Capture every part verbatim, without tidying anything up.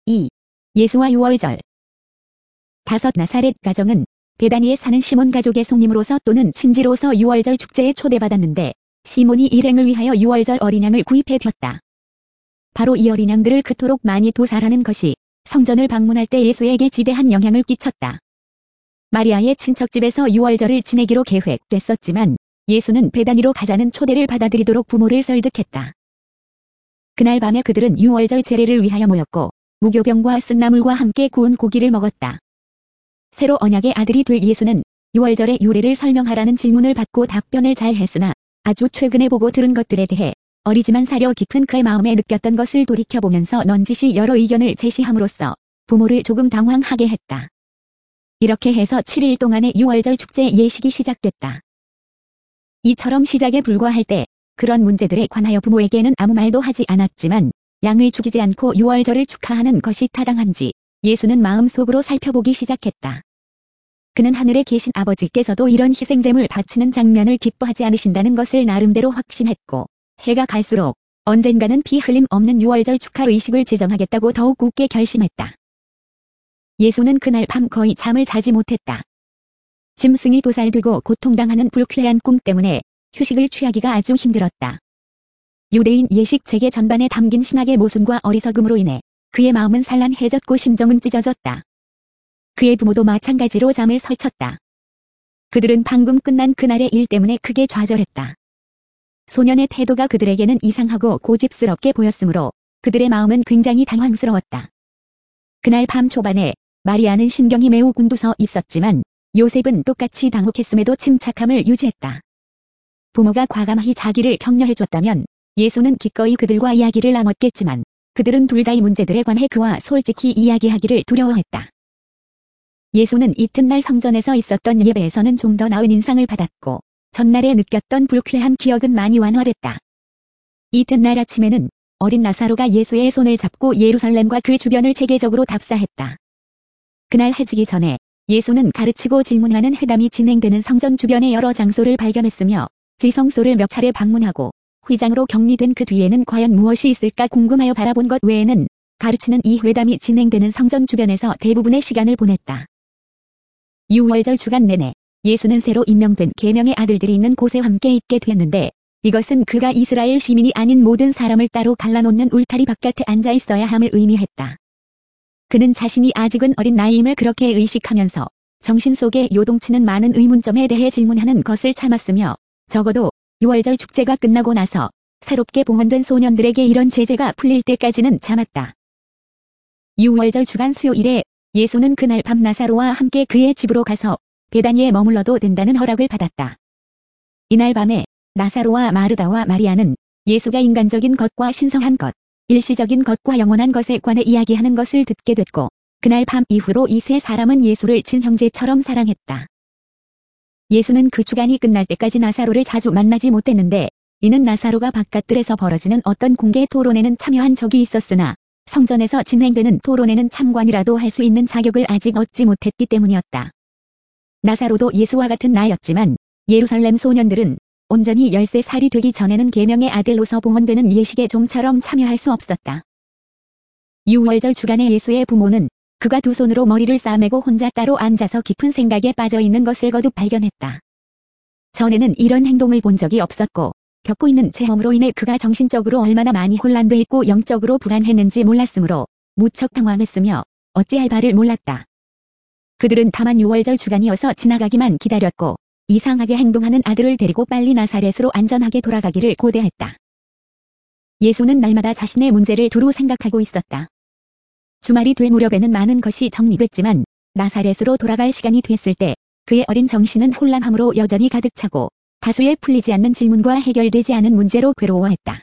이. 예수와 유월절. 다섯 나사렛 가정은 베다니에 사는 시몬 가족의 손님으로서 또는 친지로서 유월절 축제에 초대받았는데 시몬이 일행을 위하여 유월절 어린 양을 구입해 뒀다. 바로 이 어린 양들을 그토록 많이 도살하는 것이 성전을 방문할 때 예수에게 지대한 영향을 끼쳤다. 마리아의 친척집에서 유월절을 지내기로 계획됐었지만 예수는 베다니로 가자는 초대를 받아들이도록 부모를 설득했다. 그날 밤에 그들은 유월절 제례를 위하여 모였고 무교병과 쓴나물과 함께 구운 고기를 먹었다. 새로 언약의 아들이 될 예수는 유월절의 유래를 설명하라는 질문을 받고 답변을 잘 했으나 아주 최근에 보고 들은 것들에 대해 어리지만 사려 깊은 그의 마음에 느꼈던 것을 돌이켜보면서 넌지시 여러 의견을 제시함으로써 부모를 조금 당황하게 했다. 이렇게 해서 칠 일 동안의 유월절 축제 예식이 시작됐다. 이처럼 시작에 불과할 때 그런 문제들에 관하여 부모에게는 아무 말도 하지 않았지만 양을 죽이지 않고 유월절을 축하하는 것이 타당한지 예수는 마음속으로 살펴보기 시작했다. 그는 하늘에 계신 아버지께서도 이런 희생제물 바치는 장면을 기뻐하지 않으신다는 것을 나름대로 확신했고 해가 갈수록 언젠가는 피 흘림 없는 유월절 축하 의식을 제정하겠다고 더욱 굳게 결심했다. 예수는 그날 밤 거의 잠을 자지 못했다. 짐승이 도살되고 고통당하는 불쾌한 꿈 때문에 휴식을 취하기가 아주 힘들었다. 유대인 예식 체계 전반에 담긴 신학의 모순과 어리석음으로 인해 그의 마음은 산란해졌고 심정은 찢어졌다. 그의 부모도 마찬가지로 잠을 설쳤다. 그들은 방금 끝난 그날의 일 때문에 크게 좌절했다. 소년의 태도가 그들에게는 이상하고 고집스럽게 보였으므로 그들의 마음은 굉장히 당황스러웠다. 그날 밤 초반에 마리아는 신경이 매우 곤두서 있었지만 요셉은 똑같이 당혹했음에도 침착함을 유지했다. 부모가 과감히 자기를 격려해줬다면 예수는 기꺼이 그들과 이야기를 나눴겠지만 그들은 둘 다 이 문제들에 관해 그와 솔직히 이야기하기를 두려워했다. 예수는 이튿날 성전에서 있었던 예배에서는 좀 더 나은 인상을 받았고 전날에 느꼈던 불쾌한 기억은 많이 완화됐다. 이튿날 아침에는 어린 나사로가 예수의 손을 잡고 예루살렘과 그 주변을 체계적으로 답사했다. 그날 해지기 전에 예수는 가르치고 질문하는 회담이 진행되는 성전 주변의 여러 장소를 발견했으며 지성소를 몇 차례 방문하고 휘장으로 격리된 그 뒤에는 과연 무엇이 있을까 궁금하여 바라본 것 외에는 가르치는 이 회담이 진행되는 성전 주변에서 대부분의 시간을 보냈다. 유월절 주간 내내 예수는 새로 임명된 계명의 아들들이 있는 곳에 함께 있게 됐는데 이것은 그가 이스라엘 시민이 아닌 모든 사람을 따로 갈라놓는 울타리 바깥에 앉아 있어야 함을 의미했다. 그는 자신이 아직은 어린 나이임을 그렇게 의식하면서 정신 속에 요동치는 많은 의문점에 대해 질문하는 것을 참았으며 적어도 유월절 축제가 끝나고 나서 새롭게 봉헌된 소년들에게 이런 제재가 풀릴 때까지는 참았다. 유월절 주간 수요일에 예수는 그날 밤 나사로와 함께 그의 집으로 가서 베다니에 머물러도 된다는 허락을 받았다. 이날 밤에 나사로와 마르다와 마리아는 예수가 인간적인 것과 신성한 것, 일시적인 것과 영원한 것에 관해 이야기하는 것을 듣게 됐고 그날 밤 이후로 이 세 사람은 예수를 친형제처럼 사랑했다. 예수는 그 주간이 끝날 때까지 나사로를 자주 만나지 못했는데 이는 나사로가 바깥들에서 벌어지는 어떤 공개 토론에는 참여한 적이 있었으나 성전에서 진행되는 토론에는 참관이라도 할 수 있는 자격을 아직 얻지 못했기 때문이었다. 나사로도 예수와 같은 나이였지만 예루살렘 소년들은 온전히 열세 살이 되기 전에는 계명의 아들로서 봉헌되는 예식에 좀처럼 참여할 수 없었다. 유월절 주간에 예수의 부모는 그가 두 손으로 머리를 싸매고 혼자 따로 앉아서 깊은 생각에 빠져 있는 것을 거듭 발견했다. 전에는 이런 행동을 본 적이 없었고 겪고 있는 체험으로 인해 그가 정신적으로 얼마나 많이 혼란돼 있고 영적으로 불안했는지 몰랐으므로 무척 당황했으며 어찌할 바를 몰랐다. 그들은 다만 유월절 주간이어서 지나가기만 기다렸고 이상하게 행동하는 아들을 데리고 빨리 나사렛으로 안전하게 돌아가기를 고대했다. 예수는 날마다 자신의 문제를 두루 생각하고 있었다. 주말이 될 무렵에는 많은 것이 정리됐지만 나사렛으로 돌아갈 시간이 됐을 때 그의 어린 정신은 혼란함으로 여전히 가득 차고 다수의 풀리지 않는 질문과 해결되지 않은 문제로 괴로워했다.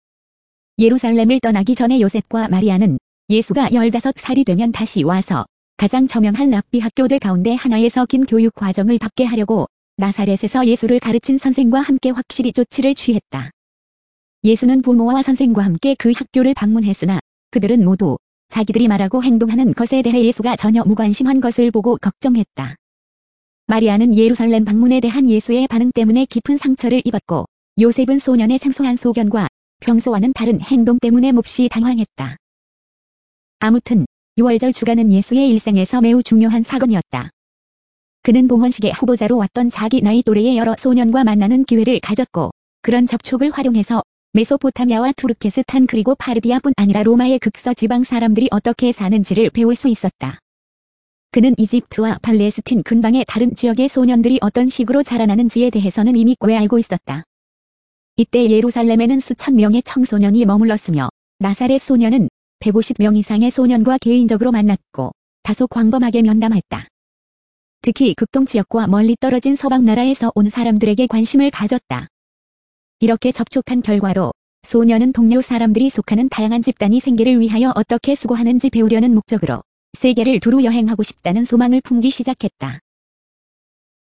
예루살렘을 떠나기 전에 요셉과 마리아는 예수가 열다섯 살이 되면 다시 와서 가장 저명한 랍비 학교들 가운데 하나에서 긴 교육 과정을 받게 하려고 나사렛에서 예수를 가르친 선생과 함께 확실히 조치를 취했다. 예수는 부모와 선생과 함께 그 학교를 방문했으나 그들은 모두 자기들이 말하고 행동하는 것에 대해 예수가 전혀 무관심한 것을 보고 걱정했다. 마리아는 예루살렘 방문에 대한 예수의 반응 때문에 깊은 상처를 입었고 요셉은 소년의 생소한 소견과 평소와는 다른 행동 때문에 몹시 당황했다. 아무튼 유월절 주간은 예수의 일생에서 매우 중요한 사건이었다. 그는 봉헌식의 후보자로 왔던 자기 나이 또래의 여러 소년과 만나는 기회를 가졌고 그런 접촉을 활용해서 메소포타미아와 투르케스탄 그리고 파르디아뿐 아니라 로마의 극서 지방 사람들이 어떻게 사는지를 배울 수 있었다. 그는 이집트와 팔레스틴 근방의 다른 지역의 소년들이 어떤 식으로 자라나는지에 대해서는 이미 꽤 알고 있었다. 이때 예루살렘에는 수천 명의 청소년이 머물렀으며 나사렛 소년은 백오십 명 이상의 소년과 개인적으로 만났고 다소 광범하게 면담했다. 특히 극동 지역과 멀리 떨어진 서방 나라에서 온 사람들에게 관심을 가졌다. 이렇게 접촉한 결과로 소년은 동료 사람들이 속하는 다양한 집단이 생계를 위하여 어떻게 수고하는지 배우려는 목적으로 세계를 두루 여행하고 싶다는 소망을 품기 시작했다.